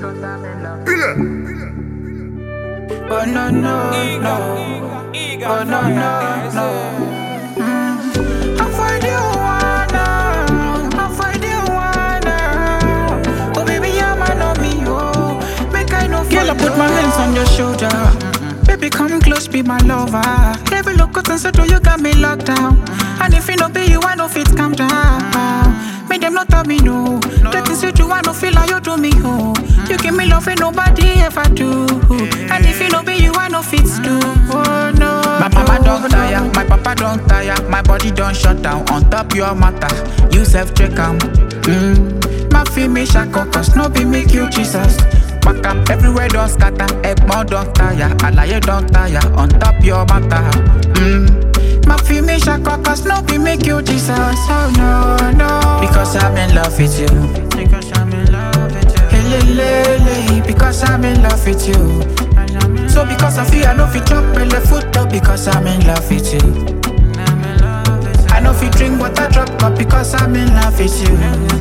Oh no no no, oh no no no. I find you wanna, I find you wanna. Oh baby, you're man on me, oh. Make I know. Girl, I put my hands on your shoulder. Baby, come close, be my lover. Every look at and do you got me locked down. And if you no be you, I know fit calm down. Make them not tell me no. That is what you want to feel like you do me, oh. You give me love and nobody ever do. And if you no be you, I know fit do. Oh no. My mama don't tire, my papa don't tire. My body don't shut down on top your matter. You self check am. My feel me shako, cause no be make you Jesus. Back am everywhere don't scatter, Egmont don't tire, Alaye don't tire, on top your matter. My feel me shako, cause no be make you Jesus. Oh no, no. Because I'm in love with you. Because I'm in love with you. Hey, because I'm in love with you. So because of you, I know if you chop belly foot up. Because I'm in love with you. I know if you drink water drop up. Because I'm in love with you.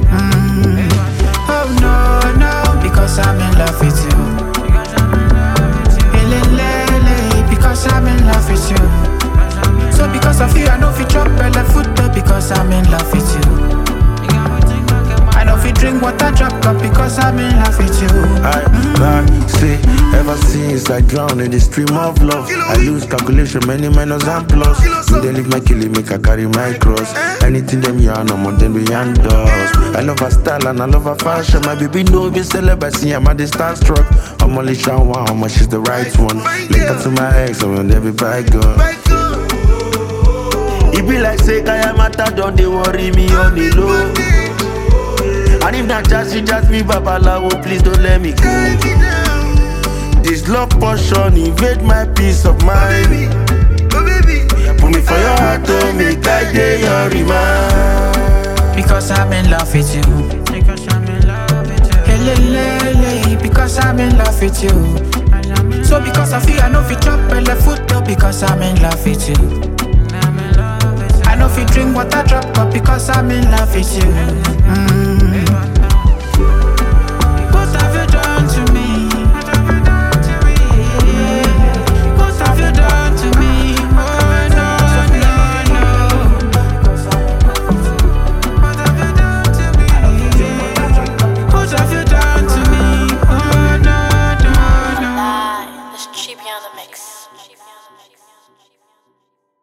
Oh no, no. Because I'm in love with you. Hey, because I'm in love with you. So because of you, I know if you chop belly foot up. Because I'm in love with you. I know if you drink water drop up. Because I'm in love with you. I say, ever since I drown in the stream of love, I lose calculation, many minus and plus. You they leave my killing, make I carry my cross. Anything them yarn, I'm on them beyond us. I love her style and I love her fashion. My baby know be celebrity, I'm at the starstruck. I'm only showing one, how much is the right one. Link up to my ex, I'm on every bygone. It be like say, Kaya Mata, don't they worry me on the low. And if not just you just me, Babalawo, please don't let me go. This love portion invade my peace of mind. Put me for your heart, oh, make I day your remind. Because I'm in love with you. Because I'm in love with you. Hey, because I'm in love with you. So because of you, I know if you chop belly foot up. Because I'm in love with you. I know if you drink water drop up. Because I'm in love with you.